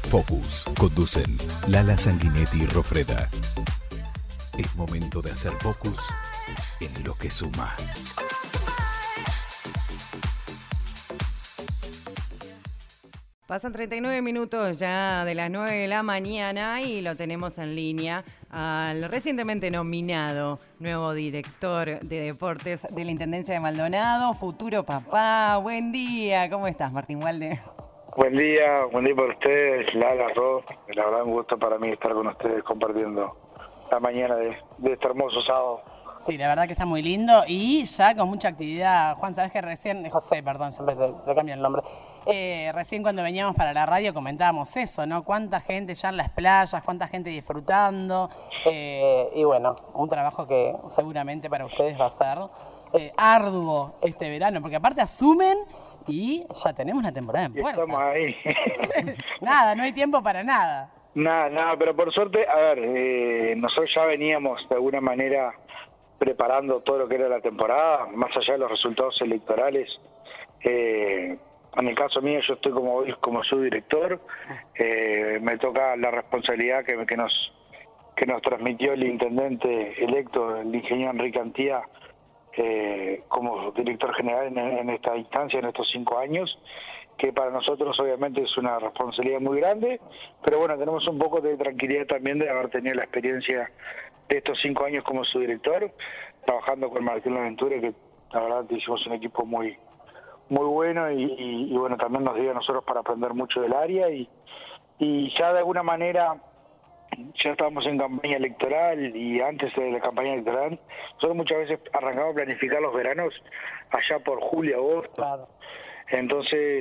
Focus. Conducen Lala Sanguinetti y Rofreda. Es momento de hacer focus en lo que suma. Pasan 39 minutos ya de las 9 de la mañana y lo tenemos en línea al recientemente nominado nuevo director de deportes de la Intendencia de Maldonado, futuro papá. Buen día, ¿cómo estás, Martín Walde? Buen día para ustedes, Lala, Ro. La verdad, un gusto para mí estar con ustedes compartiendo la mañana de este hermoso sábado. Sí, la verdad que está muy lindo y ya con mucha actividad. Juan, sabes que recién, José, perdón, siempre te cambio el nombre. Recién cuando veníamos para la radio comentábamos eso, ¿no? Cuánta gente ya en las playas, cuánta gente disfrutando. Y bueno, un trabajo que seguramente para ustedes va a ser arduo este verano, porque aparte asumen y ya tenemos la temporada en puerta. Estamos ahí. Nada, no hay tiempo para nada. Nada, pero por suerte, a ver, nosotros ya veníamos de alguna manera preparando todo lo que era la temporada, más allá de los resultados electorales. En el caso mío, yo estoy como subdirector, me toca la responsabilidad que nos transmitió el intendente electo, el ingeniero Enrique Antía, como director general en esta instancia, en estos 5 años, que para nosotros obviamente es una responsabilidad muy grande, pero bueno, tenemos un poco de tranquilidad también de haber tenido la experiencia de estos 5 años como subdirector, trabajando con Martín Laventura, que la verdad hicimos un equipo muy bueno y bueno, también nos dio a nosotros para aprender mucho del área y ya de alguna manera ya estábamos en campaña electoral y antes de la campaña electoral nosotros muchas veces arrancamos a planificar los veranos allá por julio, agosto. Claro. Entonces,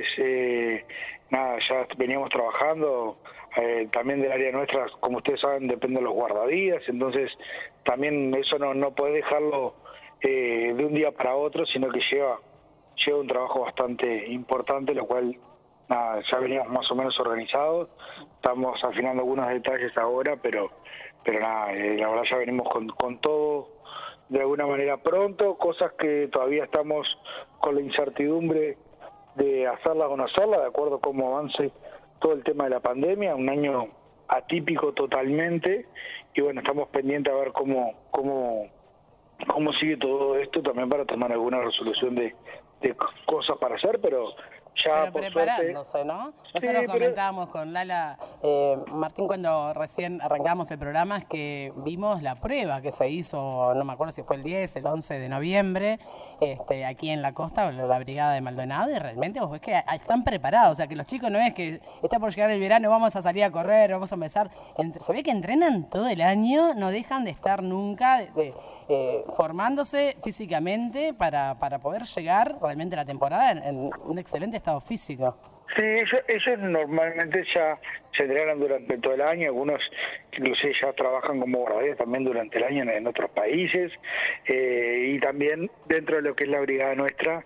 nada, ya veníamos trabajando, también del área nuestra, como ustedes saben, depende de los guardavidas, entonces también eso no podés dejarlo de un día para otro, sino que lleva un trabajo bastante importante, lo cual, nada, ya veníamos más o menos organizados, estamos afinando algunos detalles ahora, pero nada, la verdad ya venimos con todo de alguna manera pronto, cosas que todavía estamos con la incertidumbre de hacerlas o no hacerlas, de acuerdo a cómo avance todo el tema de la pandemia, un año atípico totalmente, y bueno, estamos pendientes a ver cómo sigue todo esto también para tomar alguna resolución de cosas para hacer, pero ya por preparándose, suerte, ¿no? Nosotros comentábamos con Lala, Martín, cuando recién arrancamos el programa, es que vimos la prueba que se hizo, no me acuerdo si fue el 10, el 11 de noviembre, aquí en la costa, la brigada de Maldonado, y realmente vos ves que están preparados, o sea, que los chicos no es que está por llegar el verano, vamos a salir a correr, vamos a empezar, se ve que entrenan todo el año, no dejan de estar nunca formándose físicamente para poder llegar realmente a la temporada en un excelente estado físico. Sí, ellos normalmente ya se entrenan durante todo el año, algunos inclusive ya trabajan como guardias también durante el año en otros países, y también dentro de lo que es la brigada nuestra,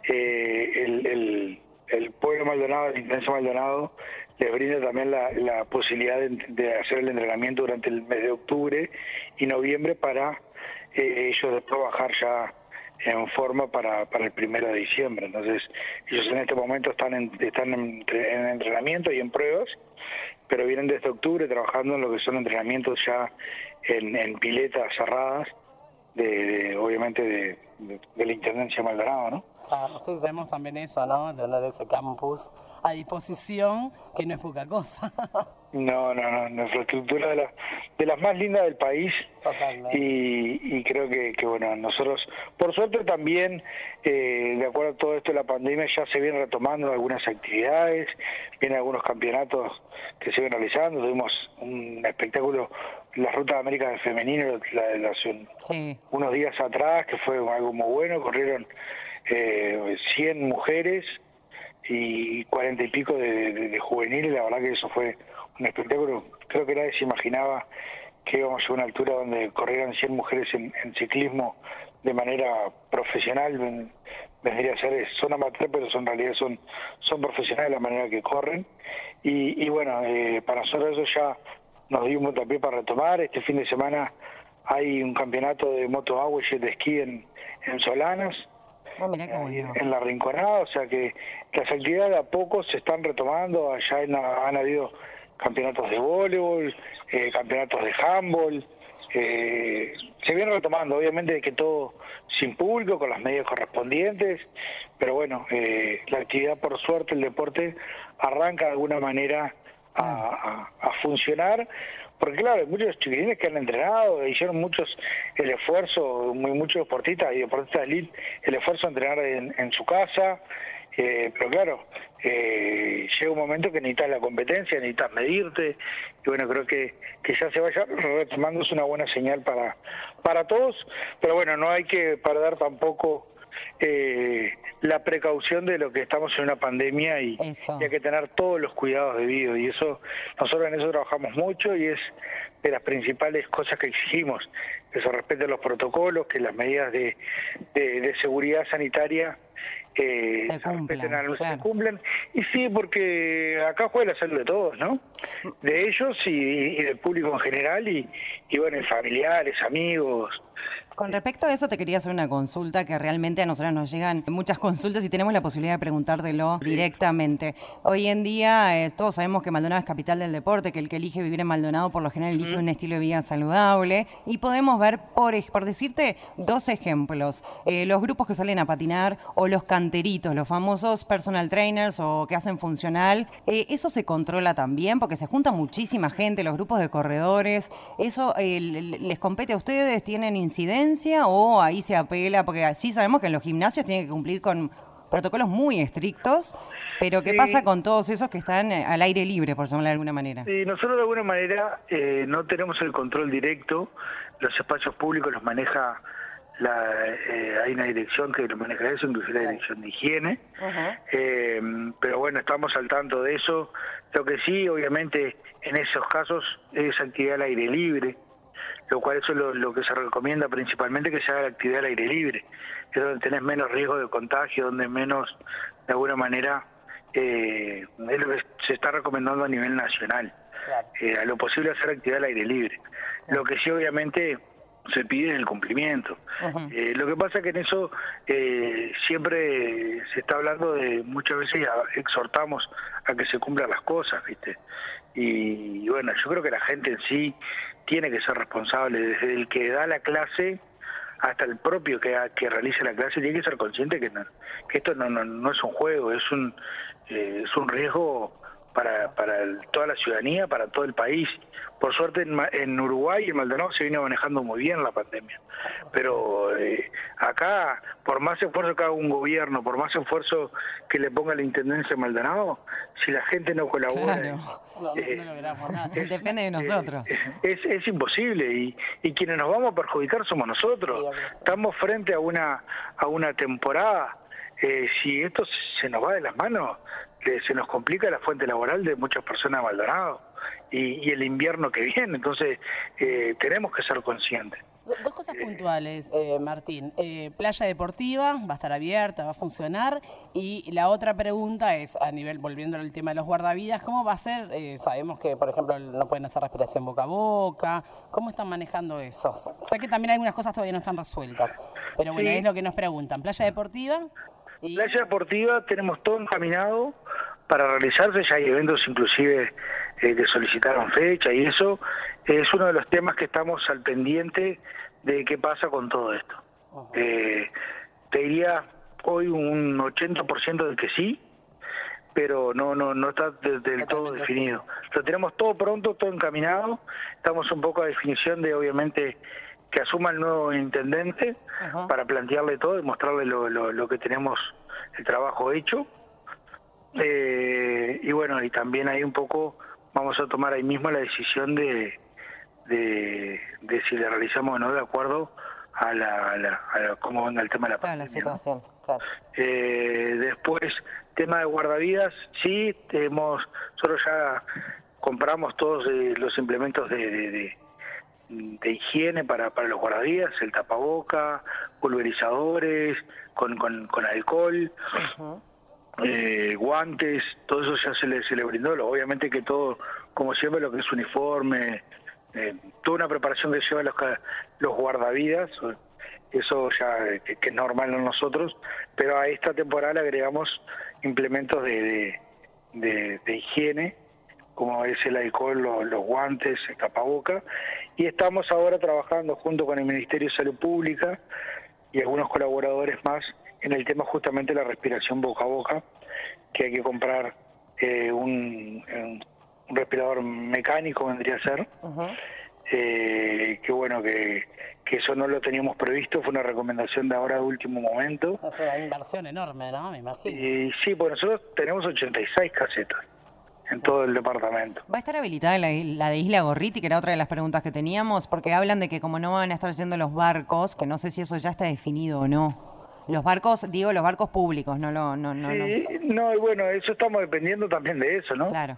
el pueblo Maldonado, la Intendencia Maldonado, les brinda también la posibilidad de hacer el entrenamiento durante el mes de octubre y noviembre para ellos después bajar ya en forma para el 1 de diciembre. Entonces, ellos en este momento están en entrenamiento y en pruebas, pero vienen desde octubre trabajando en lo que son entrenamientos ya en piletas cerradas, obviamente de la Intendencia Maldonado, ¿no? Claro, sí, tenemos también eso, ¿no? Tener ese campus a disposición, que no es poca cosa. No, una infraestructura de las más lindas del país. Totalmente. Y creo que bueno, nosotros, por suerte también, de acuerdo a todo esto de la pandemia, ya se vienen retomando algunas actividades, vienen algunos campeonatos que se vienen realizando, tuvimos un espectáculo, la Ruta de América del Femenino, unos días atrás, que fue algo muy bueno, corrieron 100 mujeres y 40 y pico de juveniles, la verdad que eso fue un espectáculo, creo que nadie se imaginaba que íbamos a una altura donde corrieran 100 mujeres en ciclismo de manera profesional, vendría a ser, son amateur, pero en realidad son profesionales la manera que corren, y bueno, para nosotros eso ya nos dio un puntapié para retomar. Este fin de semana hay un campeonato de moto agua y jet esquí en Solanas, en la Rinconada, o sea que las actividades de a poco se están retomando. Allá han habido campeonatos de voleibol, campeonatos de handball. Se viene retomando, obviamente de que todo sin público, con las medidas correspondientes, pero bueno, la actividad, por suerte, el deporte arranca de alguna manera a funcionar, porque claro, hay muchos chiquilines que han entrenado, hicieron muchos el esfuerzo, muchos deportistas y deportistas de elite, el esfuerzo de entrenar en su casa, pero claro, llega un momento que necesitas la competencia, necesitas medirte, y bueno, creo que ya se vaya retomando, es una buena señal para todos, pero bueno, no hay que perder tampoco la precaución de lo que estamos en una pandemia y hay que tener todos los cuidados debidos, y eso nosotros en eso trabajamos mucho y es de las principales cosas que exigimos, que se respeten los protocolos, que las medidas de seguridad sanitaria se cumplen. Y sí, porque acá juega la salud de todos, ¿no? De ellos y del público en general y bueno, familiares, amigos. Con respecto a eso te quería hacer una consulta, que realmente a nosotros nos llegan muchas consultas y tenemos la posibilidad de preguntártelo directamente. Hoy en día todos sabemos que Maldonado es capital del deporte, que el que elige vivir en Maldonado por lo general elige un estilo de vida saludable, y podemos ver, por decirte dos ejemplos, los grupos que salen a patinar o los canteritos, los famosos personal trainers o que hacen funcional, ¿eso se controla también? Porque se junta muchísima gente, los grupos de corredores, ¿eso les compete a ustedes? ¿Tienen incidencia o ahí se apela? Porque así sabemos que en los gimnasios tienen que cumplir con protocolos muy estrictos, pero ¿qué pasa con todos esos que están al aire libre, por llamarlo de alguna manera? Sí, nosotros de alguna manera no tenemos el control directo, los espacios públicos los maneja, hay una dirección que lo maneja eso, inclusive la dirección de higiene, pero bueno, estamos al tanto de eso. Lo que sí, obviamente, en esos casos es actividad al aire libre, lo cual eso es lo que se recomienda principalmente, que se haga la actividad al aire libre, es donde tenés menos riesgo de contagio, donde menos, de alguna manera, es lo que se está recomendando a nivel nacional, a lo posible hacer actividad al aire libre. Lo que sí, obviamente, se pide el cumplimiento. Lo que pasa es que en eso siempre se está hablando de, muchas veces exhortamos a que se cumplan las cosas, ¿viste? Y bueno, yo creo que la gente en sí tiene que ser responsable, desde el que da la clase hasta el propio que realiza la clase, tiene que ser consciente que esto no es un juego, es un riesgo para toda la ciudadanía, para todo el país. Por suerte en Uruguay y en Maldonado se viene manejando muy bien la pandemia, pero acá, por más esfuerzo que haga un gobierno, por más esfuerzo que le ponga la Intendencia de Maldonado, si la gente no colabora, no logramos nada. Depende de nosotros. Es imposible, y quienes nos vamos a perjudicar somos nosotros. Estamos frente a una temporada, si esto se nos va de las manos, se nos complica la fuente laboral de muchas personas de Maldonado y el invierno que viene, entonces tenemos que ser conscientes. Dos cosas puntuales, Martín. Playa deportiva va a estar abierta, va a funcionar, y la otra pregunta es, a nivel, volviendo al tema de los guardavidas, ¿cómo va a ser? Sabemos que, por ejemplo, no pueden hacer respiración boca a boca. ¿Cómo están manejando eso? Sé que también algunas cosas todavía no están resueltas, pero bueno, es lo que nos preguntan. ¿Playa deportiva? Playa deportiva tenemos todo encaminado para realizarse, ya hay eventos inclusive que solicitaron fecha, y eso es uno de los temas que estamos al pendiente de qué pasa con todo esto. Te diría hoy un 80% de que sí, pero no está del todo definido. Lo tenemos todo pronto, todo encaminado, estamos un poco a definición de, obviamente, que asuma el nuevo intendente para plantearle todo y mostrarle lo que tenemos, el trabajo hecho. Y bueno, y también ahí un poco vamos a tomar ahí mismo la decisión de si le realizamos o no, de acuerdo a cómo venga el tema de la pandemia, la situación, ¿no? Claro. Después, tema de guardavidas, sí, nosotros ya compramos todos los implementos de higiene para los guardavidas, el tapaboca, pulverizadores con alcohol, guantes, todo eso ya se le brindó. Obviamente que todo, como siempre, lo que es uniforme, toda una preparación que llevan los guardavidas, eso ya que es normal en nosotros, pero a esta temporada le agregamos implementos de higiene, como es el alcohol, los guantes, el tapaboca, y estamos ahora trabajando junto con el Ministerio de Salud Pública y algunos colaboradores más en el tema justamente de la respiración boca a boca, que hay que comprar un respirador mecánico, vendría a ser, que bueno, que eso no lo teníamos previsto, fue una recomendación de ahora de último momento. Es una inversión enorme, ¿no? Me imagino. Y sí, pues nosotros tenemos 86 casetas en todo el departamento. ¿Va a estar habilitada la de Isla Gorriti, que era otra de las preguntas que teníamos? Porque hablan de que como no van a estar yendo los barcos, que no sé si eso ya está definido o no. Los barcos, digo, los barcos públicos, no. Sí, no, y bueno, eso estamos dependiendo también de eso, ¿no? Claro.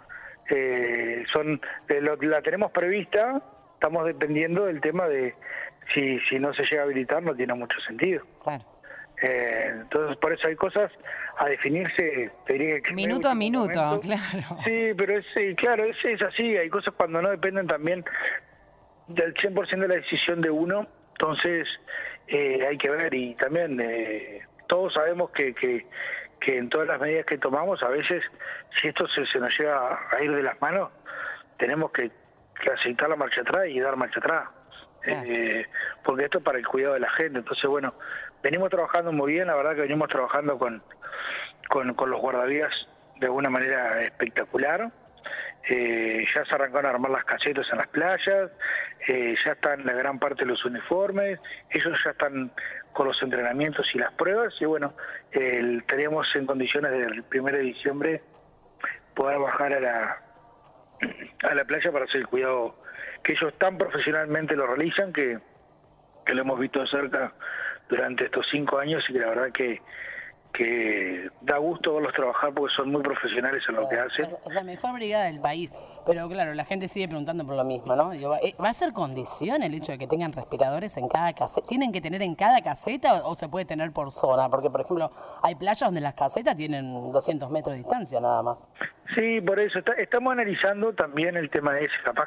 La tenemos prevista, estamos dependiendo del tema de si no se llega a habilitar, no tiene mucho sentido. Claro. Entonces, por eso hay cosas a definirse, te diría que minuto a minuto, momento. Claro. Sí, pero claro, es así, hay cosas cuando no dependen también del 100% de la decisión de uno, entonces hay que ver, y también todos sabemos que en todas las medidas que tomamos, a veces, si esto se nos llega a ir de las manos, tenemos que aceitar la marcha atrás y dar marcha atrás. Porque esto es para el cuidado de la gente. Entonces, bueno, venimos trabajando muy bien, la verdad que venimos trabajando con los guardavidas de una manera espectacular. Ya se arrancaron a armar las casetas en las playas, ya están la gran parte de los uniformes, ellos ya están con los entrenamientos y las pruebas, y bueno, estaríamos en condiciones del 1 de diciembre poder bajar a la playa para hacer el cuidado que ellos tan profesionalmente lo realizan, que lo hemos visto de cerca durante estos 5 años, y que la verdad que da gusto verlos trabajar porque son muy profesionales en lo que hacen. Es la mejor brigada del país, pero claro, la gente sigue preguntando por lo mismo, ¿no? Digo, ¿va a ser condición el hecho de que tengan respiradores en cada caseta? ¿Tienen que tener en cada caseta o se puede tener por zona? Porque, por ejemplo, hay playas donde las casetas tienen 200 metros de distancia nada más. Sí, por eso estamos analizando también el tema de ese, capaz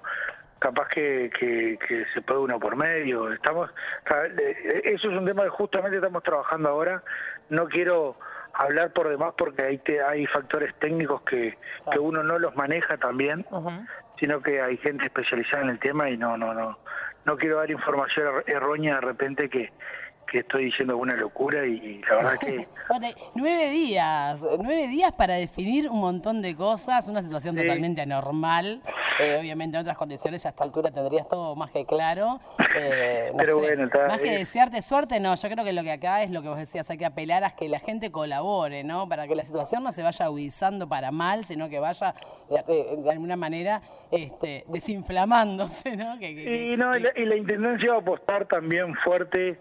que se puede uno por medio. Eso es un tema que justamente estamos trabajando ahora. No quiero hablar por demás porque hay factores técnicos que uno no los maneja también, sino que hay gente especializada en el tema, y no quiero dar información errónea de repente que estoy diciendo alguna locura, y la verdad que... 9 días para definir un montón de cosas, una situación totalmente anormal. Obviamente en otras condiciones ya a esta altura tendrías todo más que claro. Pero bueno, más que desearte suerte, no, yo creo que lo que acá es lo que vos decías, hay que apelar a que la gente colabore, ¿no? Para que la situación no se vaya agudizando para mal, sino que vaya de alguna manera desinflamándose, ¿no? Y la intendencia va a apostar también fuerte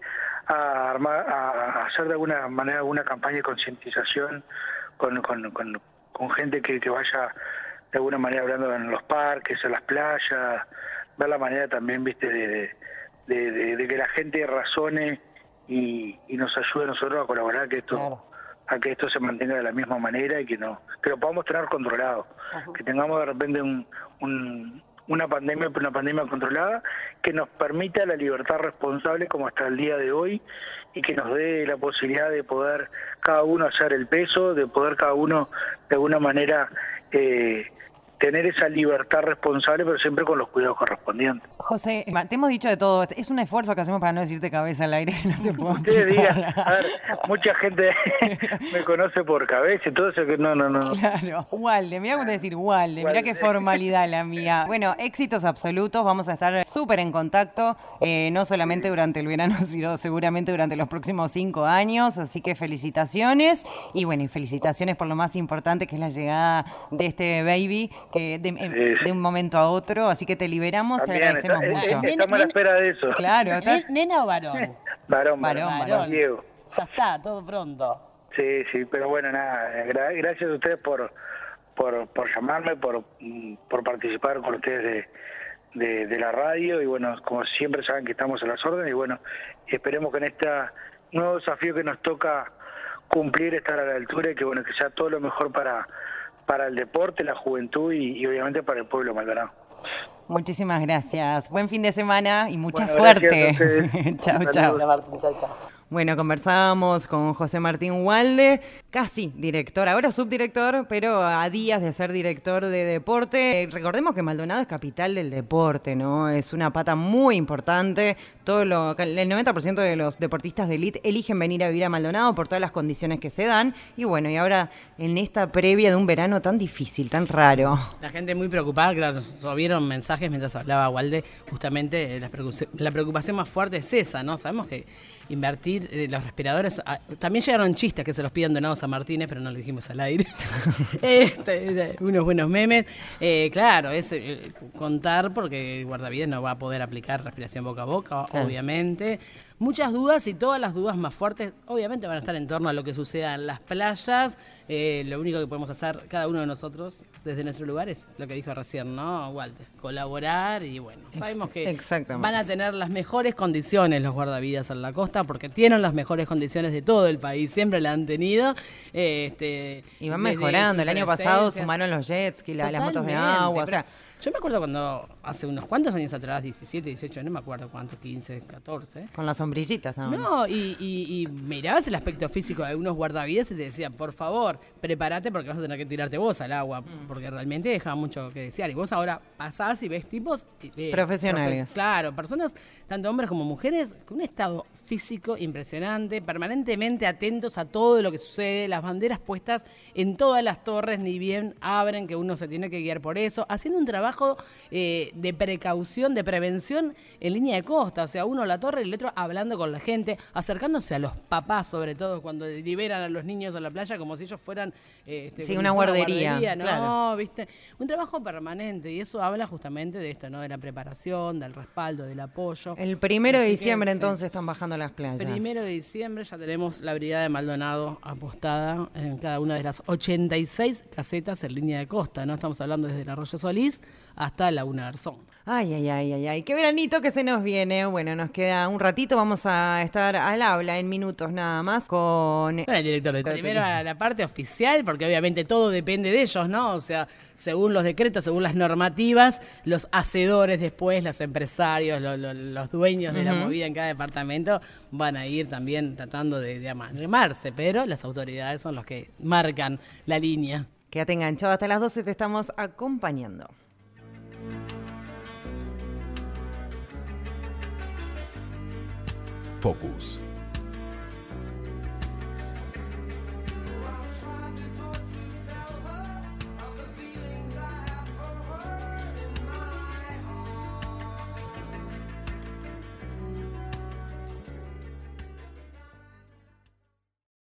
a hacer de alguna manera alguna campaña de concientización con gente que vaya de alguna manera hablando en los parques, en las playas, ver la manera también, viste, de que la gente razone y nos ayude a nosotros a colaborar a que esto se mantenga de la misma manera, y que lo podamos tener controlado, que tengamos de repente una pandemia controlada, que nos permita la libertad responsable como hasta el día de hoy, y que nos dé la posibilidad de poder cada uno hacer el peso, de poder cada uno de alguna manera tener esa libertad responsable, pero siempre con los cuidados correspondientes. José, te hemos dicho de todo, es un esfuerzo que hacemos para no decirte cabeza al aire, no te puedo Ustedes digan, a ver, mucha gente me conoce por cabeza y todo eso, que no. Claro, Walde, mirá cómo te decir Walde, mirá qué formalidad la mía. Bueno, éxitos absolutos, vamos a estar súper en contacto, no solamente durante el verano, sino seguramente durante los próximos 5 años, así que felicitaciones, y bueno, y felicitaciones por lo más importante, que es la llegada de este baby, que de un momento a otro, así que te liberamos, también, te agradecemos mucho. Estamos a la espera de eso. Claro. ¿Nena o varón? Varón, Diego. Ya está, todo pronto. Sí, pero bueno, nada, gracias a ustedes por llamarme, por participar con ustedes de la radio, y bueno, como siempre saben que estamos a las órdenes, y bueno, esperemos que en este nuevo desafío que nos toca cumplir, estar a la altura, y que bueno, que sea todo lo mejor para el deporte, la juventud y obviamente para el pueblo Maldonado. Muchísimas gracias. Buen fin de semana y mucha suerte. Chao. Chao, Martín. Chao. Bueno, conversábamos con José Martín Ugalde, casi director, ahora subdirector, pero a días de ser director de deporte. Recordemos que Maldonado es capital del deporte, ¿no? Es una pata muy importante. El 90% de los deportistas de élite eligen venir a vivir a Maldonado por todas las condiciones que se dan. Y bueno, y ahora en esta previa de un verano tan difícil, tan raro. La gente muy preocupada, claro, nos vieron mensajes mientras hablaba Ugalde, justamente la preocupación más fuerte es esa, ¿no? Sabemos que invertir los respiradores, también llegaron chistes que se los piden donados a Martínez, pero no lo dijimos al aire. Unos buenos memes. Claro, es contar porque el guardavidas no va a poder aplicar respiración boca a boca, obviamente. Muchas dudas y todas las dudas más fuertes obviamente van a estar en torno a lo que suceda en las playas. Lo único que podemos hacer cada uno de nosotros desde nuestro lugar es lo que dijo recién, ¿no, Walter? Colaborar y bueno, sabemos que van a tener las mejores condiciones los guardavidas en la costa porque tienen las mejores condiciones de todo el país, siempre la han tenido. Y van mejorando, el año pasado sumaron los jet ski, las motos de agua, o sea... Yo me acuerdo cuando hace unos cuantos años atrás, 17, 18, no me acuerdo cuánto, 15, 14. Con las sombrillitas también. No, y mirabas el aspecto físico de algunos guardavidas y te decían, por favor, prepárate porque vas a tener que tirarte vos al agua, porque realmente dejaba mucho que desear. Y vos ahora pasás y ves tipos... profesionales. Claro, personas, tanto hombres como mujeres, con un estado físico impresionante, permanentemente atentos a todo lo que sucede, las banderas puestas en todas las torres, ni bien abren, que uno se tiene que guiar por eso, haciendo un trabajo de precaución, de prevención en línea de costa, o sea, uno a la torre y el otro hablando con la gente, acercándose a los papás, sobre todo cuando liberan a los niños a la playa, como si ellos fueran una guardería, ¿no? Claro. ¿Viste? Un trabajo permanente, y eso habla justamente de esto, ¿no? De la preparación, del respaldo, del apoyo. El 1 de diciembre entonces están bajando las playas. 1 de diciembre ya tenemos la brigada de Maldonado apostada en cada una de las 86 casetas en línea de costa, ¿no? Estamos hablando desde el Arroyo Solís hasta Laguna Garzón. Ay, qué veranito que se nos viene. Bueno, nos queda un ratito, vamos a estar al habla en minutos nada más con... Bueno, el director de primero a la parte oficial, porque obviamente todo depende de ellos, ¿no? O sea, según los decretos, según las normativas, los hacedores después, los empresarios, los dueños de la movida en cada departamento van a ir también tratando de amarse, pero las autoridades son los que marcan la línea. Quédate enganchado, hasta las 12 te estamos acompañando. Focus.